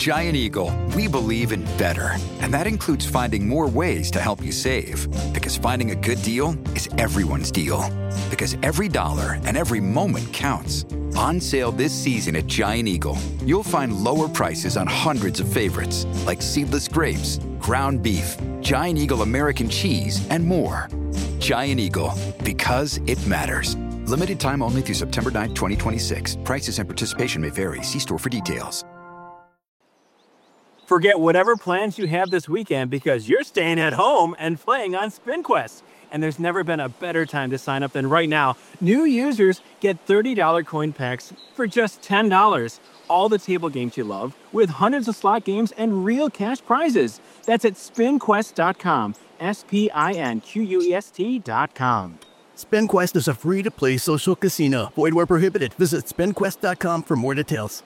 Giant Eagle, we believe in better. And that includes finding more ways to help you save. Because finding a good deal is everyone's deal. Because every dollar and every moment counts. On sale this season at Giant Eagle, you'll find lower prices on hundreds of favorites, like seedless grapes, ground beef, Giant Eagle American cheese, and more. Giant Eagle, because it matters. Limited time only through September 9, 2026. Prices and participation may vary. See store for details. Forget whatever plans you have this weekend because you're staying at home and playing on SpinQuest. And there's never been a better time to sign up than right now. New users get $30 coin packs for just $10. All the table games you love with hundreds of slot games and real cash prizes. That's at spinquest.com. SPINQUEST.com. SpinQuest is a free-to-play social casino. Void where prohibited. Visit spinquest.com for more details.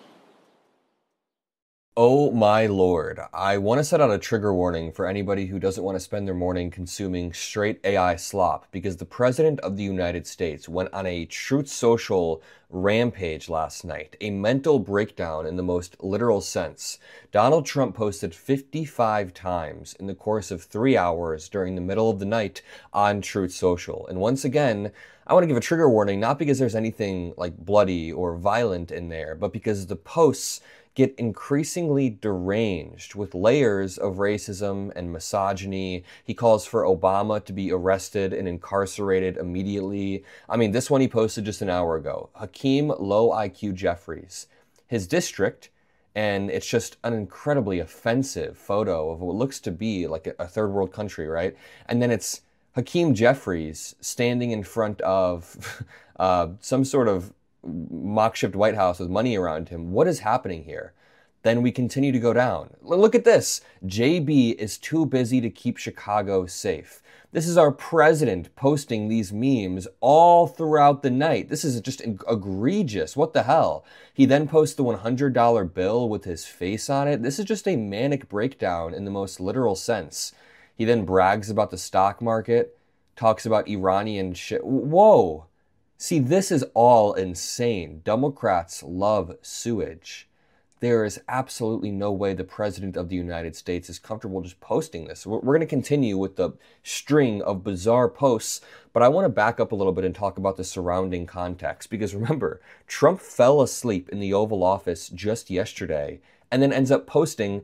Oh my lord, I want to set out a trigger warning for anybody who doesn't want to spend their morning consuming straight AI slop, because the President of the United States went on a Truth Social rampage last night, a mental breakdown in the most literal sense. Donald Trump posted 55 times in the course of 3 hours during the middle of the night on Truth Social. And once again, I want to give a trigger warning, not because there's anything like bloody or violent in there, but because the posts get increasingly deranged with layers of racism and misogyny. He calls for Obama to be arrested and incarcerated immediately. I mean, this one he posted just an hour ago. Hakeem Low IQ Jeffries, his district, and it's just an incredibly offensive photo of what looks to be like a third world country, right? And then it's Hakeem Jeffries standing in front of some sort of makeshift White House with money around him. What is happening here? Then we continue to go down. Look at this. JB is too busy to keep Chicago safe. This is our president posting these memes all throughout the night. This is just egregious. What the hell? He then posts the $100 bill with his face on it. This is just a manic breakdown in the most literal sense. He then brags about the stock market, talks about Iranian shit. Whoa. See, this is all insane. Democrats love sewage. There is absolutely no way the President of the United States is comfortable just posting this. We're going to continue with the string of bizarre posts, but I want to back up a little bit and talk about the surrounding context. Because remember, Trump fell asleep in the Oval Office just yesterday and then ends up posting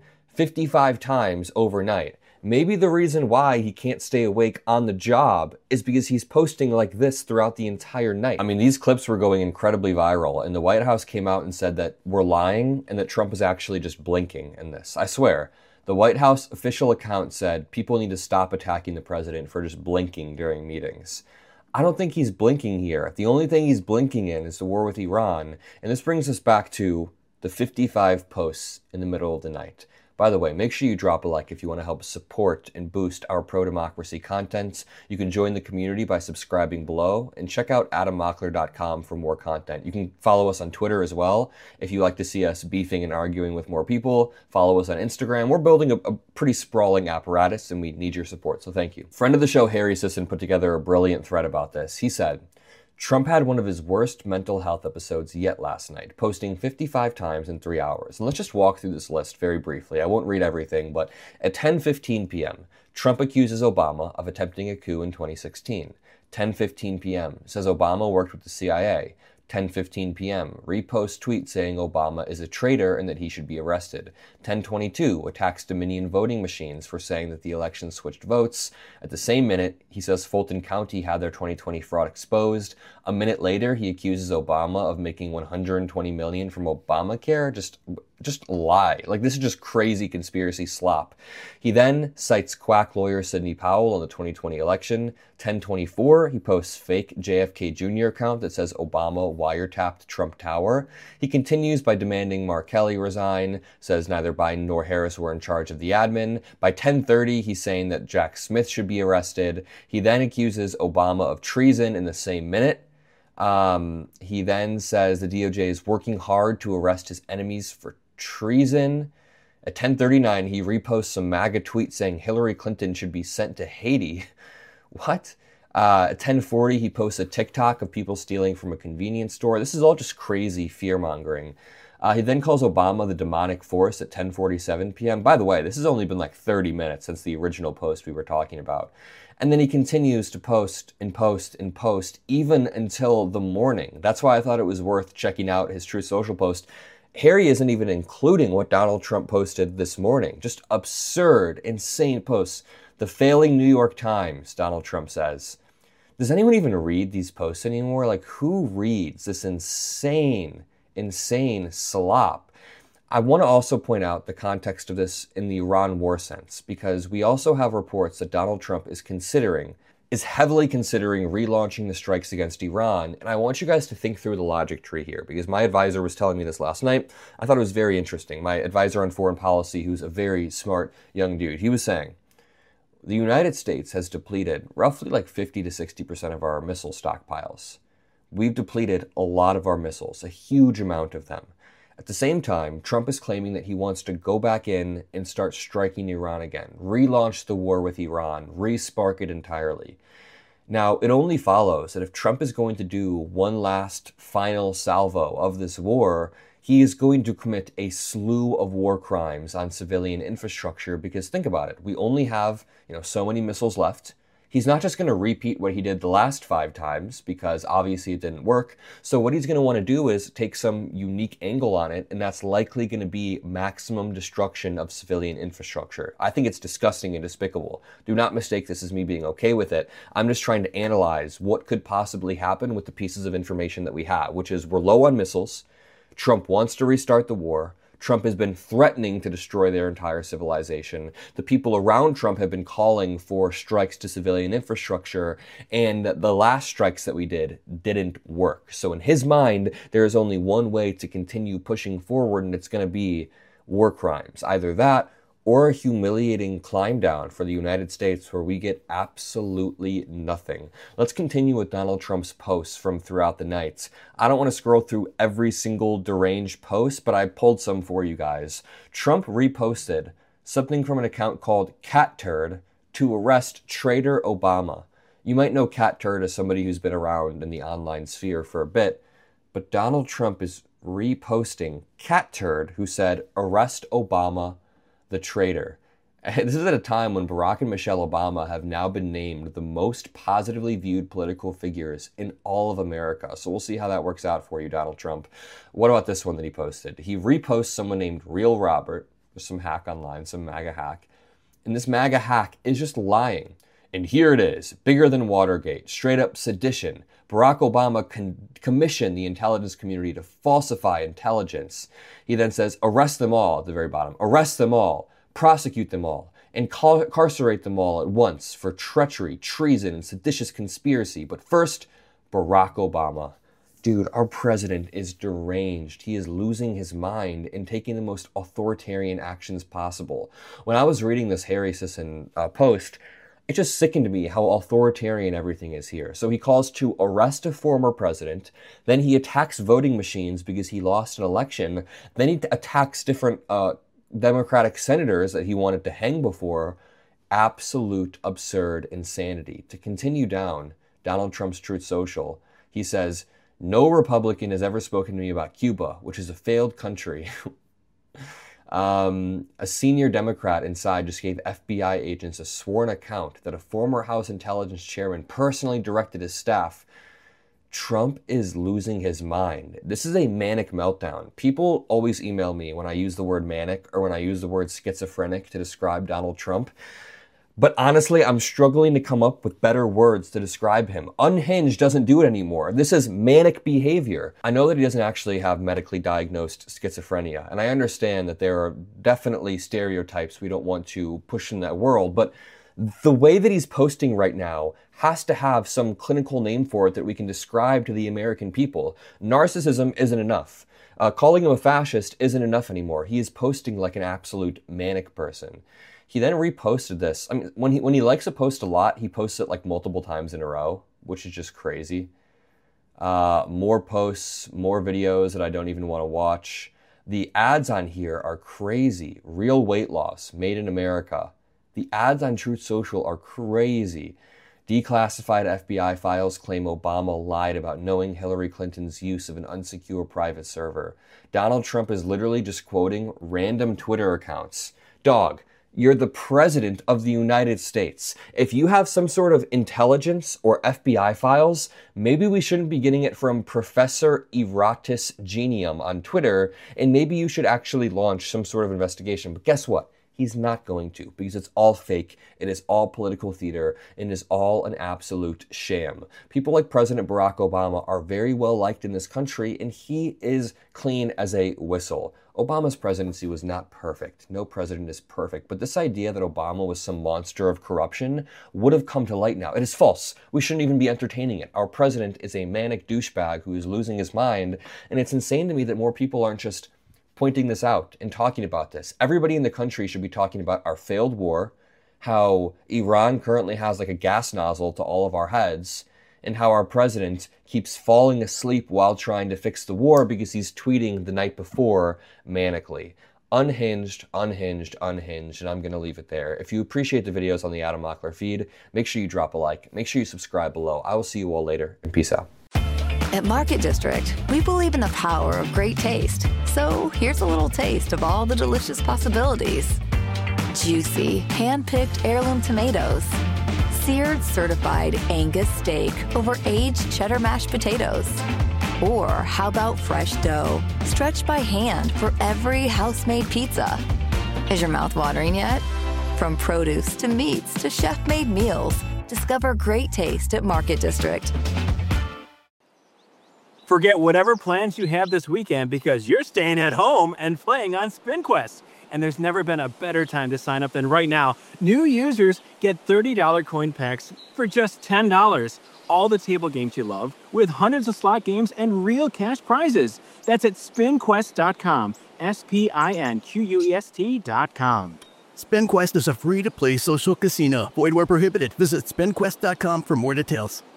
55 times overnight. Maybe the reason why he can't stay awake on the job is because he's posting like this throughout the entire night. I mean, these clips were going incredibly viral, and the White House came out and said that we're lying and that Trump is actually just blinking in this. I swear, the White House official account said people need to stop attacking the president for just blinking during meetings. I don't think he's blinking here. The only thing he's blinking in is the war with Iran, and this brings us back to the 55 posts in the middle of the night. By the way, make sure you drop a like if you want to help support and boost our pro-democracy content. You can join the community by subscribing below, and check out adammockler.com for more content. You can follow us on Twitter as well. If you like to see us beefing and arguing with more people, follow us on Instagram. We're building a pretty sprawling apparatus, and we need your support, so thank you. Friend of the show, Harry Sisson, put together a brilliant thread about this. He said, Trump had one of his worst mental health episodes yet last night, posting 55 times in 3 hours. And let's just walk through this list very briefly. I won't read everything, but at 10:15 p.m., Trump accuses Obama of attempting a coup in 2016. 10:15 p.m., says Obama worked with the CIA. 10:15 p.m., repost tweet saying Obama is a traitor and that he should be arrested. 10:22, attacks Dominion voting machines for saying that the election switched votes. At the same minute, he says Fulton County had their 2020 fraud exposed. A minute later, he accuses Obama of making $120 million from Obamacare. Just lie. Like, this is just crazy conspiracy slop. He then cites quack lawyer Sidney Powell on the 2020 election. 10:24, he posts fake JFK Jr. account that says Obama wiretapped Trump Tower. He continues by demanding Mark Kelly resign, says neither Biden nor Harris were in charge of the admin. By 10:30, he's saying that Jack Smith should be arrested. He then accuses Obama of treason in the same minute. He then says the DOJ is working hard to arrest his enemies for treason. At 10:39, he reposts some MAGA tweet saying Hillary Clinton should be sent to Haiti. What? At 10:40, he posts a TikTok of people stealing from a convenience store. This is all just crazy fear-mongering. He then calls Obama the demonic force at 10:47 p.m. By the way, this has only been like 30 minutes since the original post we were talking about. And then he continues to post and post and post even until the morning. That's why I thought it was worth checking out his Truth Social post. Harry isn't even including what Donald Trump posted this morning. Just absurd, insane posts. The failing New York Times, Donald Trump says. Does anyone even read these posts anymore? Like, who reads this insane slop? I want to also point out the context of this in the Iran war sense, because we also have reports that Donald Trump is heavily considering relaunching the strikes against Iran. And I want you guys to think through the logic tree here, because my advisor was telling me this last night. I thought it was very interesting. My advisor on foreign policy, who's a very smart young dude, he was saying, the United States has depleted roughly like 50 to 60% of our missile stockpiles. We've depleted a lot of our missiles, a huge amount of them. At the same time, Trump is claiming that he wants to go back in and start striking Iran again, relaunch the war with Iran, re-spark it entirely. Now, it only follows that if Trump is going to do one last final salvo of this war, he is going to commit a slew of war crimes on civilian infrastructure, because think about it, we only have, so many missiles left. He's not just going to repeat what he did the last 5 times, because obviously it didn't work. So what he's going to want to do is take some unique angle on it, and that's likely going to be maximum destruction of civilian infrastructure. I think it's disgusting and despicable. Do not mistake this as me being okay with it. I'm just trying to analyze what could possibly happen with the pieces of information that we have, which is we're low on missiles. Trump wants to restart the war. Trump has been threatening to destroy their entire civilization. The people around Trump have been calling for strikes to civilian infrastructure, and the last strikes that we did didn't work. So in his mind, there is only one way to continue pushing forward, and it's going to be war crimes. Either that or a humiliating climb down for the United States where we get absolutely nothing. Let's continue with Donald Trump's posts from throughout the night. I don't want to scroll through every single deranged post, but I pulled some for you guys. Trump reposted something from an account called Cat Turd to arrest traitor Obama. You might know Cat Turd as somebody who's been around in the online sphere for a bit, but Donald Trump is reposting Cat Turd, who said, "Arrest Obama, the traitor." And this is at a time when Barack and Michelle Obama have now been named the most positively viewed political figures in all of America. So we'll see how that works out for you, Donald Trump. What about this one that he posted? He reposts someone named Real Robert, some hack online, some MAGA hack. And this MAGA hack is just lying. And here it is, bigger than Watergate, straight up sedition. Barack Obama commissioned the intelligence community to falsify intelligence. He then says, arrest them all at the very bottom. Arrest them all, prosecute them all, incarcerate them all at once for treachery, treason, and seditious conspiracy. But first, Barack Obama. Dude, our president is deranged. He is losing his mind and taking the most authoritarian actions possible. When I was reading this Harry Sisson post, it just sickened me how authoritarian everything is here. So he calls to arrest a former president, then he attacks voting machines because he lost an election, then he attacks different Democratic senators that he wanted to hang before. Absolute absurd insanity. To continue down Donald Trump's Truth Social, he says, "No Republican has ever spoken to me about Cuba, which is a failed country." A senior Democrat inside just gave FBI agents a sworn account that a former House Intelligence Chairman personally directed his staff. Trump is losing his mind. This is a manic meltdown. People always email me when I use the word manic or when I use the word schizophrenic to describe Donald Trump. But honestly, I'm struggling to come up with better words to describe him. Unhinged doesn't do it anymore. This is manic behavior. I know that he doesn't actually have medically diagnosed schizophrenia, and I understand that there are definitely stereotypes we don't want to push in that world, but the way that he's posting right now has to have some clinical name for it that we can describe to the American people. Narcissism isn't enough. Calling him a fascist isn't enough anymore. He is posting like an absolute manic person. He then reposted this. I mean, when he likes a post a lot, he posts it like multiple times in a row, which is just crazy. More posts, more videos that I don't even want to watch. The ads on here are crazy. Real weight loss, made in America. The ads on Truth Social are crazy. Declassified FBI files claim Obama lied about knowing Hillary Clinton's use of an unsecure private server. Donald Trump is literally just quoting random Twitter accounts. Dog, you're the president of the United States. If you have some sort of intelligence or FBI files, maybe we shouldn't be getting it from Professor Eratus Genium on Twitter, and maybe you should actually launch some sort of investigation. But guess what? He's not going to, because it's all fake, it is all political theater, and it is all an absolute sham. People like President Barack Obama are very well liked in this country, and he is clean as a whistle. Obama's presidency was not perfect. No president is perfect. But this idea that Obama was some monster of corruption would have come to light now. It is false. We shouldn't even be entertaining it. Our president is a manic douchebag who is losing his mind, and it's insane to me that more people aren't just pointing this out and talking about this. Everybody in the country should be talking about our failed war, how Iran currently has like a gas nozzle to all of our heads, and how our president keeps falling asleep while trying to fix the war because he's tweeting the night before manically. Unhinged, unhinged, unhinged, and I'm going to leave it there. If you appreciate the videos on the Adam Mockler feed, make sure you drop a like. Make sure you subscribe below. I will see you all later, and peace out. At Market District, we believe in the power of great taste. So here's a little taste of all the delicious possibilities. Juicy, hand-picked heirloom tomatoes. Seared certified Angus steak over aged cheddar mashed potatoes. Or how about fresh dough, stretched by hand for every house-made pizza? Is your mouth watering yet? From produce to meats to chef-made meals, discover great taste at Market District. Forget whatever plans you have this weekend because you're staying at home and playing on SpinQuest. And there's never been a better time to sign up than right now. New users get $30 coin packs for just $10. All the table games you love, with hundreds of slot games and real cash prizes. That's at spinquest.com. SPINQUEST.com. SpinQuest is a free-to-play social casino. Void where prohibited. Visit spinquest.com for more details.